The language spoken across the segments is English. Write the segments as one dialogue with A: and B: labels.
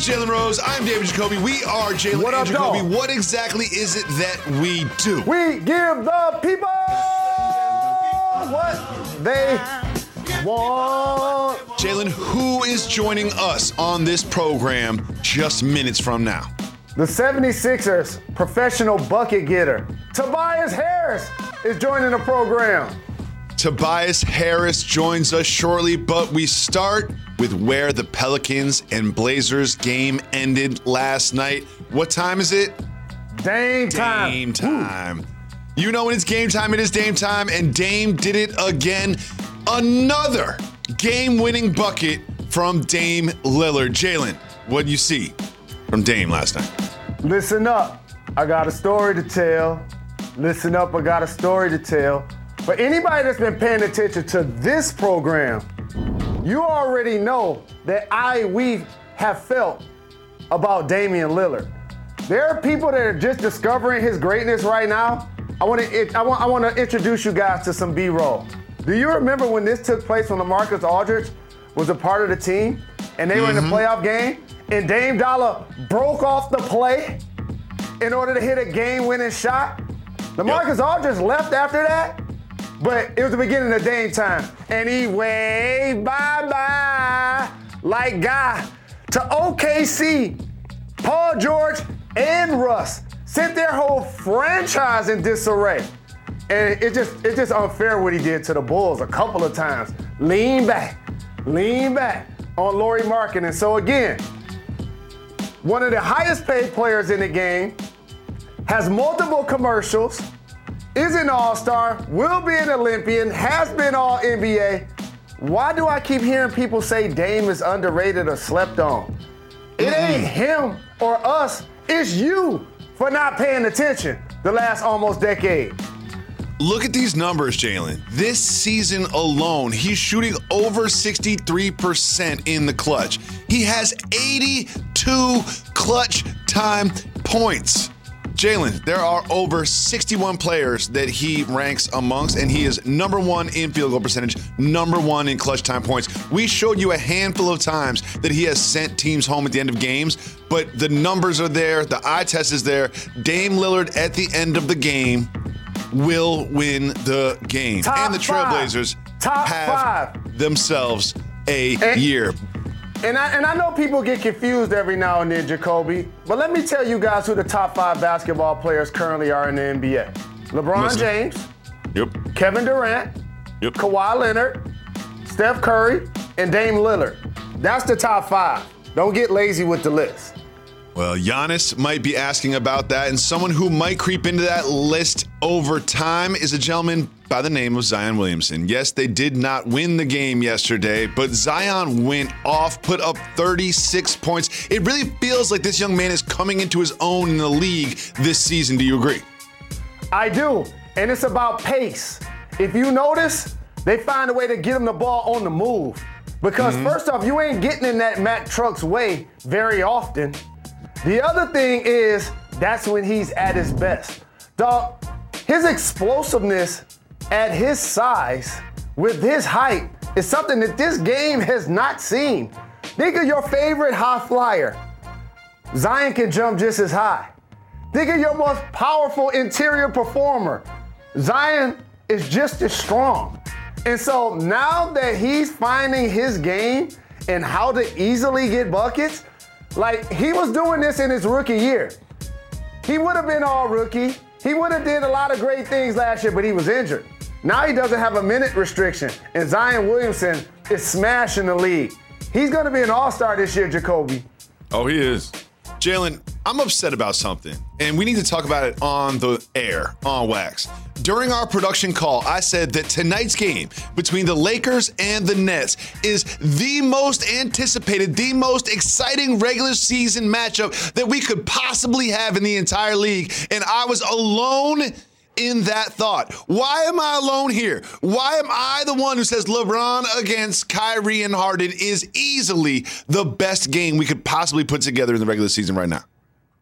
A: is Jalen Rose. I'm David Jacoby. We are Jalen and Jacoby. Dog? What exactly is it that we do?
B: We give the people what they want.
A: Jalen, who is joining us on this program just minutes from now?
B: The 76ers professional bucket getter, Tobias Harris, is joining the program.
A: Tobias Harris joins us shortly, but we start with where the Pelicans and Blazers game ended last night. What time is it?
B: Dame time.
A: Dame time. Ooh. You know when it's game time, it is Dame time, and Dame did it again. Another game-winning bucket from Dame Lillard. Jalen, what did you see from Dame last night?
B: Listen up. I got a story to tell. Listen up, I got a story to tell. For anybody that's been paying attention to this program, you already know that we have felt about Damian Lillard. There are people that are just discovering his greatness right now. I want to introduce you guys to some B-roll. Do you remember when this took place when LaMarcus Aldridge was a part of the team and they were in the playoff game and Dame Dollar broke off the play in order to hit a game-winning shot? LaMarcus Aldridge left after that, but it was the beginning of Dame time. And he waved bye-bye like Guy to OKC. Paul George and Russ sent their whole franchise in disarray. And it's just unfair what he did to the Bulls a couple of times. Lean back on Lauri Markkanen. So again, one of the highest paid players in the game, has multiple commercials, is an all-star, will be an Olympian, has been all NBA. Why do I keep hearing people say Dame is underrated or slept on? It ain't him or us, it's you for not paying attention the last almost decade.
A: Look at these numbers, Jalen. This season alone, he's shooting over 63% in the clutch. He has 82 clutch time points. Jalen, there are over 61 players that he ranks amongst, and he is number one in field goal percentage, number one in clutch time points. We showed you a handful of times that he has sent teams home at the end of games, but the numbers are there, the eye test is there. Dame Lillard at the end of the game will win the game.
B: Top
A: and the Trailblazers have themselves a year.
B: And I know people get confused every now and then, Jacoby, but let me tell you guys who the top 5 basketball players currently are in the NBA. LeBron James, Kevin Durant, Kawhi Leonard, Steph Curry, and Dame Lillard. That's the top 5. Don't get lazy with the list.
A: Well, Giannis might be asking about that, and someone who might creep into that list over time is a gentleman by the name of Zion Williamson. Yes, they did not win the game yesterday, but Zion went off, put up 36 points. It really feels like this young man is coming into his own in the league this season. Do you agree?
B: I do, and it's about pace. If you notice, they find a way to get him the ball on the move. Because first off, you ain't getting in that Mack Trucks way very often. The other thing is, that's when he's at his best. Dog, his explosiveness at his size, with his height, is something that this game has not seen. Think of your favorite high flyer. Zion can jump just as high. Think of your most powerful interior performer. Zion is just as strong. And so now that he's finding his game and how to easily get buckets, like he was doing this in his rookie year. He would have been all rookie. He would have did a lot of great things last year, but he was injured. Now he doesn't have a minute restriction, and Zion Williamson is smashing the league. He's going to be an all-star this year, Jacoby.
A: Oh, he is. Jalen, I'm upset about something, and we need to talk about it on the air, on Wax. During our production call, I said that tonight's game between the Lakers and the Nets is the most anticipated, the most exciting regular season matchup that we could possibly have in the entire league, and I was alone in that thought. Why am I alone here? Why am I the one who says LeBron against Kyrie and Harden is easily the best game we could possibly put together in the regular season right now?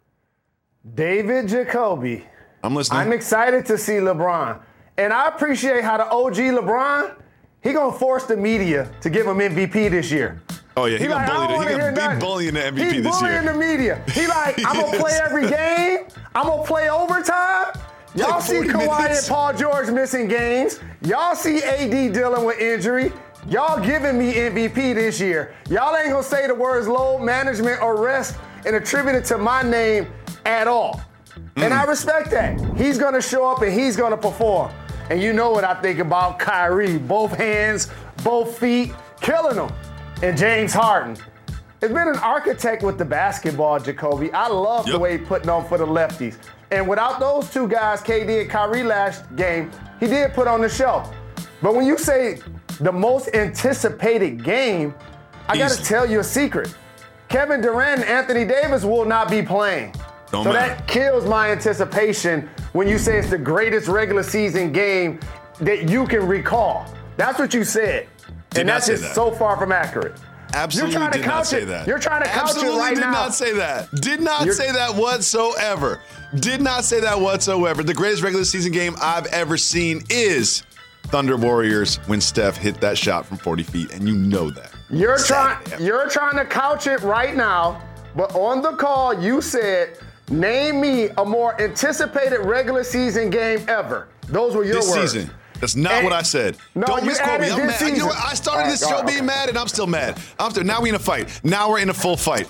B: David Jacoby.
A: I'm listening.
B: I'm excited to see LeBron. And I appreciate how the OG LeBron, he gonna force the media to give him MVP this year.
A: Oh, yeah, he gonna be bullying the MVP this year.
B: He's bullying the media. He like, I'm going to play every game. I'm going to play overtime. Y'all see Kawhi and Paul George missing games. Y'all see AD dealing with injury. Y'all giving me MVP this year. Y'all ain't going to say the words load management or rest and attribute it to my name at all. And I respect that. He's going to show up and he's going to perform. And you know what I think about Kyrie. Both hands, both feet, killing them. And James Harden. It's been an architect with the basketball, Jacoby. I love the way he putting on for the lefties. And without those two guys, KD and Kyrie last game, he did put on the show. But when you say the most anticipated game, I got to tell you a secret. Kevin Durant and Anthony Davis will not be playing. That kills my anticipation when you say it's the greatest regular season game that you can recall. That's what you said. And that's just so far from accurate.
A: Absolutely did not say that.
B: You're trying to couch it right now.
A: Did not say that. Did not say that whatsoever. Did not say that whatsoever. The greatest regular season game I've ever seen is Thunder Warriors when Steph hit that shot from 40 feet, and you know that.
B: You're trying to couch it right now, but on the call you said, name me a more anticipated regular season game ever. Those were your words.
A: This season. That's not what I said.
B: No,
A: don't misquote me. I'm mad.
B: You know
A: what? I started this show being mad, and I'm still mad. Now we're in a fight. Now we're in a full fight.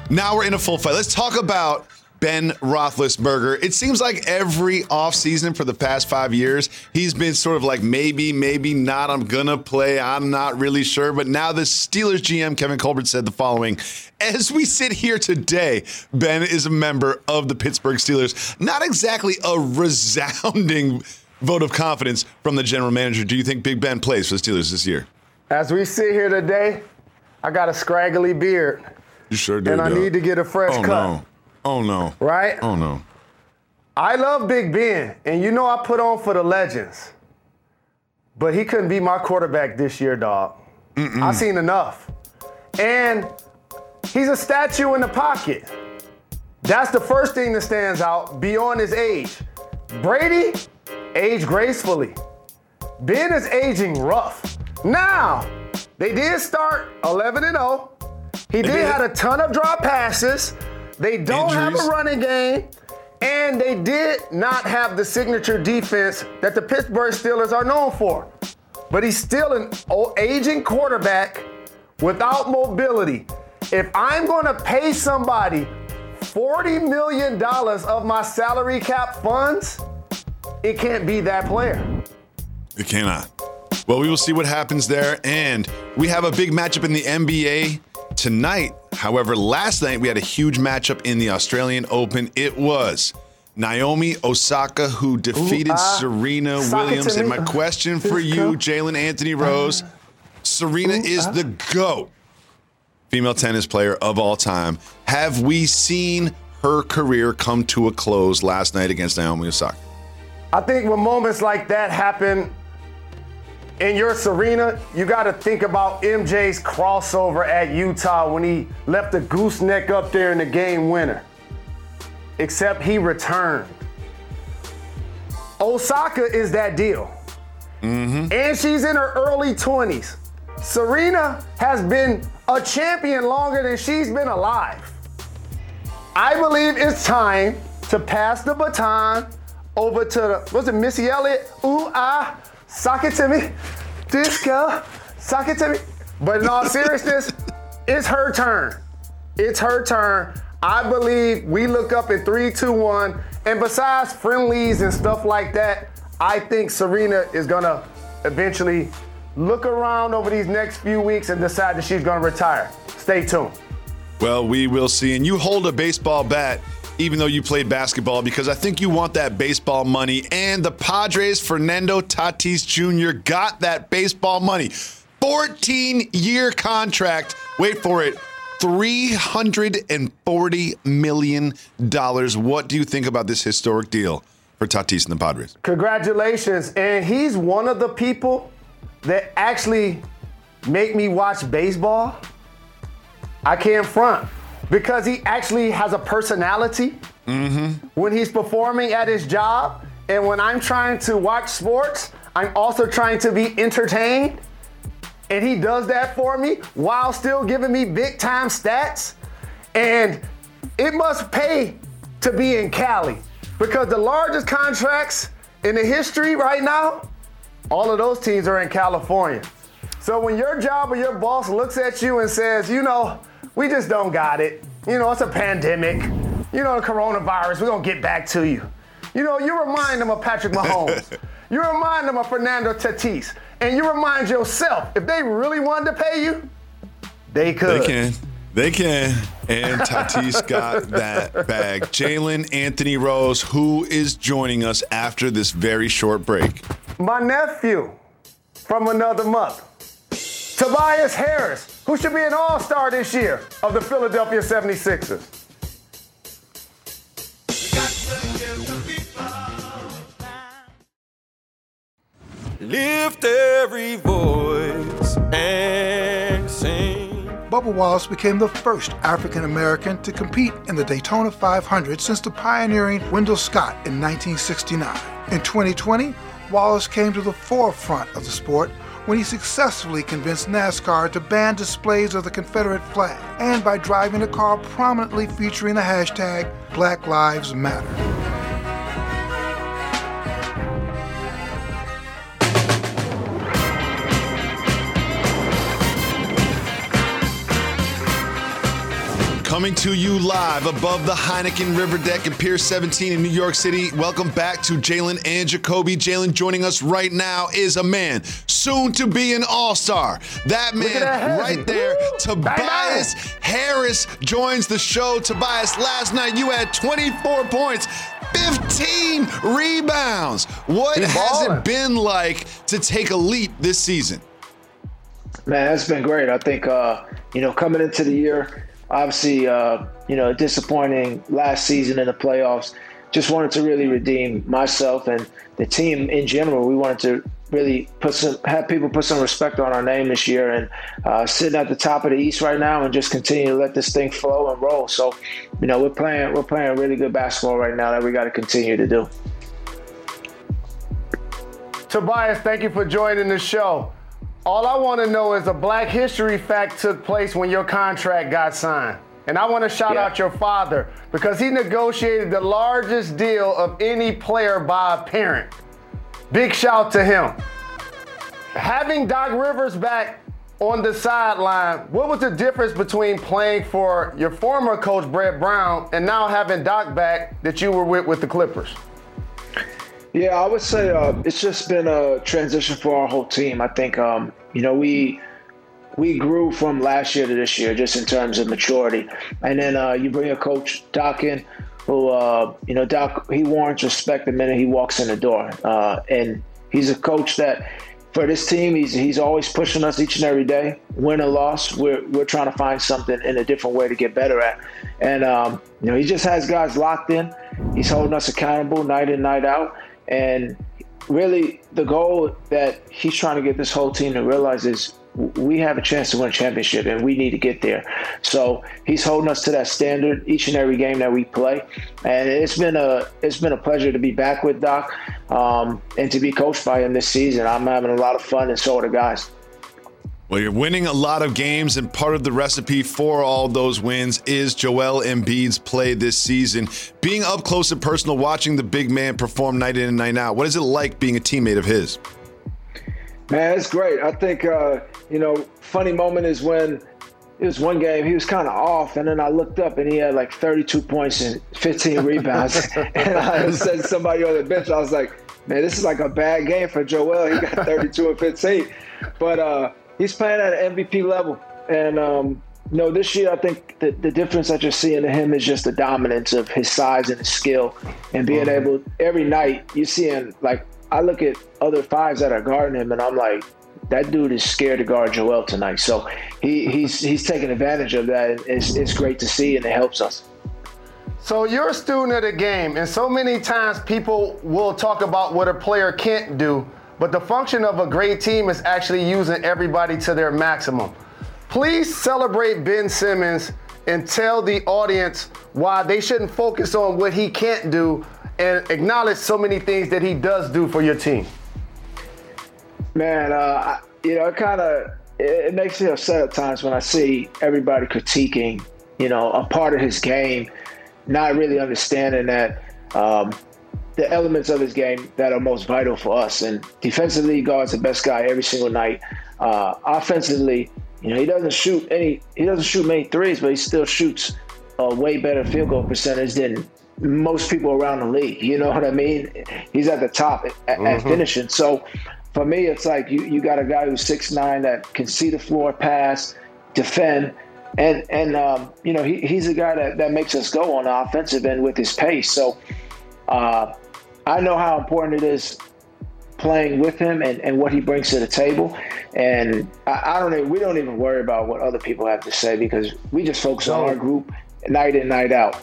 A: Let's talk about Ben Roethlisberger. It seems like every offseason for the past 5 years, he's been sort of like, maybe not. I'm going to play. I'm not really sure. But now the Steelers GM, Kevin Colbert, said the following. As we sit here today, Ben is a member of the Pittsburgh Steelers. Not exactly a resounding vote of confidence from the general manager. Do you think Big Ben plays for the Steelers this year?
B: As we sit here today, I got a scraggly beard.
A: You sure do.
B: And I need to get a fresh cut.
A: Oh, no.
B: Right?
A: Oh, no.
B: I love Big Ben, and you know I put on for the legends. But he couldn't be my quarterback this year, dog. I've seen enough. And he's a statue in the pocket. That's the first thing that stands out beyond his age. Brady aged gracefully. Ben is aging rough. Now, they did start 11-0. He did have a ton of drop passes. They don't have a running game. And they did not have the signature defense that the Pittsburgh Steelers are known for. But he's still an aging quarterback without mobility. If I'm going to pay somebody $40 million of my salary cap funds, it can't be that player.
A: It cannot. Well, we will see what happens there. And we have a big matchup in the NBA tonight. However, last night we had a huge matchup in the Australian Open. It was Naomi Osaka who defeated Serena Williams. And my question for you, Jalen Anthony Rose, Serena is the GOAT female tennis player of all time. Have we seen her career come to a close last night against Naomi Osaka?
B: I think when moments like that happen in your Serena, you got to think about MJ's crossover at Utah when he left the gooseneck up there in the game winner. Except he returned. Osaka is that deal. And she's in her early 20s. Serena has been a champion longer than she's been alive. I believe it's time to pass the baton over to Missy Elliott? Sock it to me. Disco, sock it to me. But in all seriousness, it's her turn. It's her turn. I believe we look up in 3, 2, 1. And besides friendlies and stuff like that, I think Serena is going to eventually look around over these next few weeks and decide that she's going to retire. Stay tuned.
A: Well, we will see. And you hold a baseball bat even though you played basketball, because I think you want that baseball money. And the Padres, Fernando Tatis Jr. got that baseball money. 14-year contract. Wait for it. $340 million. What do you think about this historic deal for Tatis and the Padres?
B: Congratulations. And he's one of the people that actually make me watch baseball. I can't front. Because he actually has a personality when he's performing at his job. And when I'm trying to watch sports, I'm also trying to be entertained. And he does that for me while still giving me big time stats. And it must pay to be in Cali, because the largest contracts in the history right now, all of those teams are in California. So when your job or your boss looks at you and says, we just don't got it. It's a pandemic. The coronavirus, we're going to get back to you. You remind them of Patrick Mahomes. You remind them of Fernando Tatis. And you remind yourself, if they really wanted to pay you, they could.
A: They can. And Tatis got that bag. Jalen Anthony Rose, who is joining us after this very short break?
B: My nephew from another mother, Tobias Harris, who should be an all-star this year of the Philadelphia 76ers.
C: Lift every voice and sing.
D: Bubba Wallace became the first African American to compete in the Daytona 500 since the pioneering Wendell Scott in 1969. In 2020, Wallace came to the forefront of the sport when he successfully convinced NASCAR to ban displays of the Confederate flag, and by driving a car prominently featuring the hashtag Black Lives Matter.
A: Coming to you live above the Heineken River Deck in Pier 17 in New York City. Welcome back to Jalen and Jacoby. Jalen joining us right now is a man soon to be an all-star. That man right there, Tobias Harris, joins the show. Tobias, last night you had 24 points, 15 rebounds. What has it been like to take a leap this season?
E: Man, it's been great. I think, coming into the year, obviously, disappointing last season in the playoffs. Just wanted to really redeem myself and the team in general. We wanted to really have people put some respect on our name this year, and sitting at the top of the East right now and just continue to let this thing flow and roll. So, we're playing really good basketball right now that we got to continue to do.
B: Tobias, thank you for joining the show. All I want to know is a Black History fact took place when your contract got signed. And I want to shout out your father, because he negotiated the largest deal of any player by a parent. Big shout to him. Having Doc Rivers back on the sideline, what was the difference between playing for your former coach, Brett Brown, and now having Doc back that you were with the Clippers?
E: Yeah, I would say it's just been a transition for our whole team. I think, we grew from last year to this year just in terms of maturity. And then you bring a coach, Doc, in, who, Doc, he warrants respect the minute he walks in the door. And he's a coach that, for this team, he's always pushing us each and every day. Win or loss, we're trying to find something in a different way to get better at. And, he just has guys locked in. He's holding us accountable night in, night out. And really, the goal that he's trying to get this whole team to realize is we have a chance to win a championship, and we need to get there. So he's holding us to that standard each and every game that we play. And it's been a pleasure to be back with Doc and to be coached by him this season. I'm having a lot of fun, and so are the guys.
A: Well, you're winning a lot of games, and part of the recipe for all those wins is Joel Embiid's play this season. Being up close and personal, watching the big man perform night in and night out, what is it like being a teammate of his?
E: Man, it's great. I think, funny moment is when it was one game, he was kind of off, and then I looked up and he had like 32 points and 15 rebounds. And I said to somebody on the bench, I was like, man, this is like a bad game for Joel. He got 32 and 15. But he's playing at an MVP level. And, this year I think the difference that you're seeing in him is just the dominance of his size and his skill, and being able, every night you're seeing, like, I look at other fives that are guarding him, and I'm like, that dude is scared to guard Joel tonight. So he's taking advantage of that. It's great to see, and it helps us.
B: So you're a student of the game, and so many times people will talk about what a player can't do, but the function of a great team is actually using everybody to their maximum. Please celebrate Ben Simmons and tell the audience why they shouldn't focus on what he can't do and acknowledge so many things that he does do for your team.
E: Man, it kind of it makes me upset at times when I see everybody critiquing, a part of his game, not really understanding that the elements of his game that are most vital for us. And defensively, God's the best guy every single night. Offensively, he doesn't shoot many threes, but he still shoots a way better field goal percentage than most people around the league. You know what I mean? He's at the top at finishing. So for me, it's like you got a guy who's 6'9" that can see the floor, pass, defend, and he's a guy that makes us go on the offensive end with his pace. So I know how important it is playing with him and what he brings to the table. And we don't even worry about what other people have to say, because we just focus on our group night in, night out.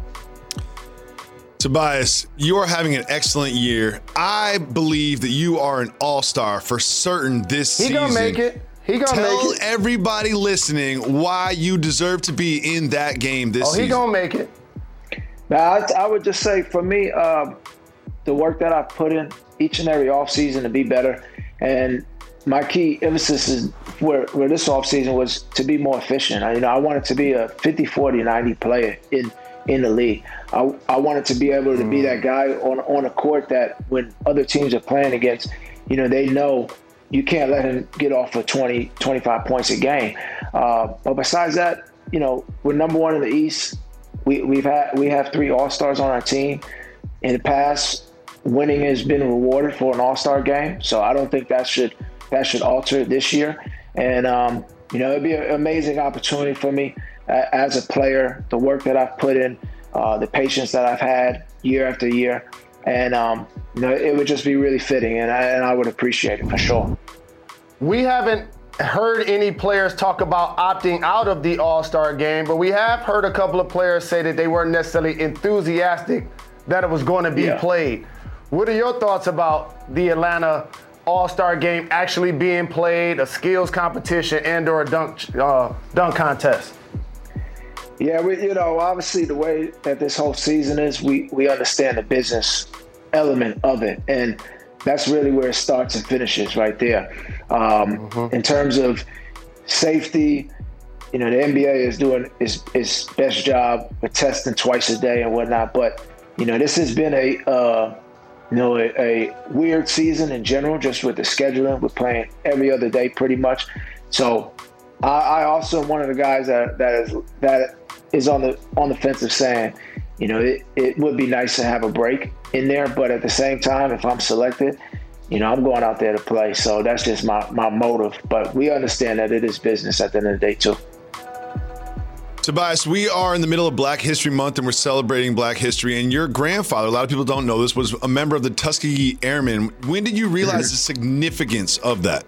A: Tobias, you are having an excellent year. I believe that you are an all-star for certain this season.
B: He gonna make it.
A: Tell everybody listening why you deserve to be in that game this season.
B: He gonna make it.
E: Now, I would just say, for me, the work that I've put in each and every offseason to be better, and my key emphasis is where this offseason was to be more efficient. I wanted to be a 50, 40, 90 player in the league. I wanted to be able to be that guy on a court that when other teams are playing against, they know you can't let him get off for 20, 25 points a game. But besides that, we're number one in the East. We have 3 All-Stars on our team. In the past, winning has been rewarded for an All-Star game, so I don't think that should alter this year. And it'd be an amazing opportunity for me as a player, the work that I've put in, the patience that I've had year after year, and it would just be really fitting, and I would appreciate it for sure.
B: We haven't heard any players talk about opting out of the All-Star game, but we have heard a couple of players say that they weren't necessarily enthusiastic that it was going to be played. What are your thoughts about the Atlanta All-Star game actually being played, a skills competition and or a dunk contest?
E: Yeah, obviously the way that this whole season is, we understand the business element of it, and that's really where it starts and finishes right there. In terms of safety, the NBA is doing its best job with testing twice a day and whatnot, but this has been a weird season in general, just with the scheduling. We're playing every other day pretty much. So I also am one of the guys that is on the fence of saying, it would be nice to have a break in there, but at the same time, if I'm selected, I'm going out there to play. So that's just my motive. But we understand that it is business at the end of the day too.
A: Tobias, we are in the middle of Black History Month, and we're celebrating Black history. And your grandfather, a lot of people don't know this, was a member of the Tuskegee Airmen. When did you realize the significance of that?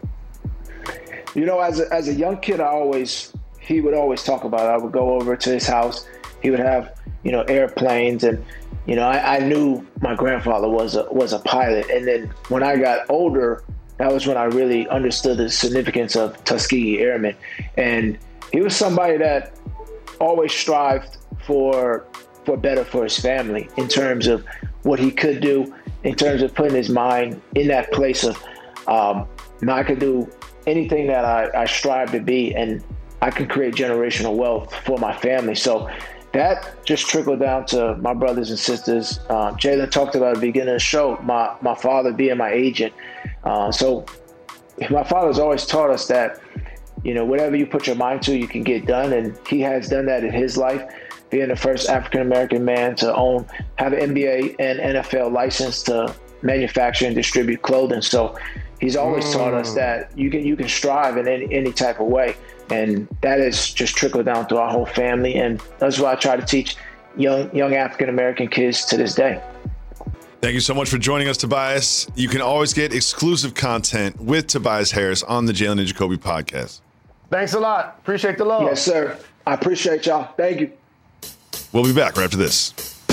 E: As a young kid, he would always talk about it. I would go over to his house. He would have, airplanes, and I knew my grandfather was a pilot. And then when I got older, that was when I really understood the significance of Tuskegee Airmen. And he was somebody that always strived for better for his family in terms of what he could do, in terms of putting his mind in that place of, I could do anything that I strive to be, and I can create generational wealth for my family. So that just trickled down to my brothers and sisters. Jalen talked about at the beginning of the show, my father being my agent. So my father's always taught us that, whatever you put your mind to, you can get done. And he has done that in his life, being the first African-American man to have an NBA and NFL license to manufacture and distribute clothing. So he's always taught us that you can strive in any type of way. And that has just trickled down through our whole family. And that's what I try to teach young African-American kids to this day.
A: Thank you so much for joining us, Tobias. You can always get exclusive content with Tobias Harris on the Jalen and Jacoby podcast.
B: Thanks a lot. Appreciate the love.
E: Yes, sir. I appreciate y'all. Thank you.
A: We'll be back right after this.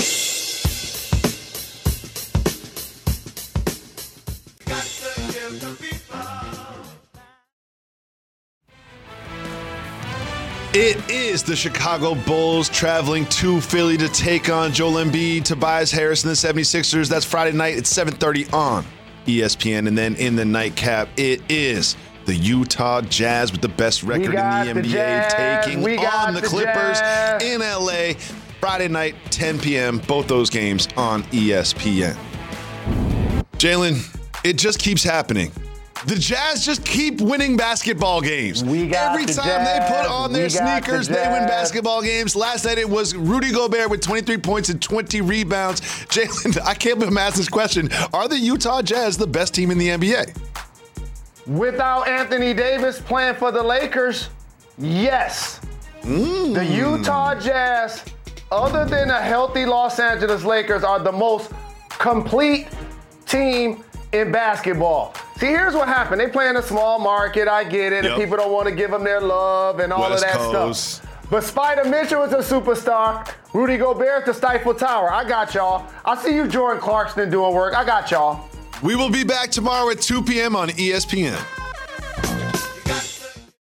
A: It is the Chicago Bulls traveling to Philly to take on Joel Embiid, Tobias Harris, and the 76ers. That's Friday night at 7:30 on ESPN. And then in the nightcap, it is The Utah Jazz with the best record in the NBA taking on the Clippers in LA. Friday night, 10 p.m. Both those games on ESPN. Jalen, it just keeps happening. The Jazz just keep winning basketball games. Every time they put on their sneakers, they win basketball games. Last night it was Rudy Gobert with 23 points and 20 rebounds. Jalen, I can't believe I'm asking this question. Are the Utah Jazz the best team in the NBA?
B: Without Anthony Davis playing for the Lakers, yes. The Utah Jazz, other than a healthy Los Angeles Lakers, are the most complete team in basketball. See, here's what happened. They play in a small market, I get it, and people don't want to give them their love and all of that stuff. But Spider Mitchell is a superstar. Rudy Gobert to Stifle Tower. I got y'all. I see you, Jordan Clarkson, doing work. I got y'all.
A: We will be back tomorrow at 2 p.m. on ESPN.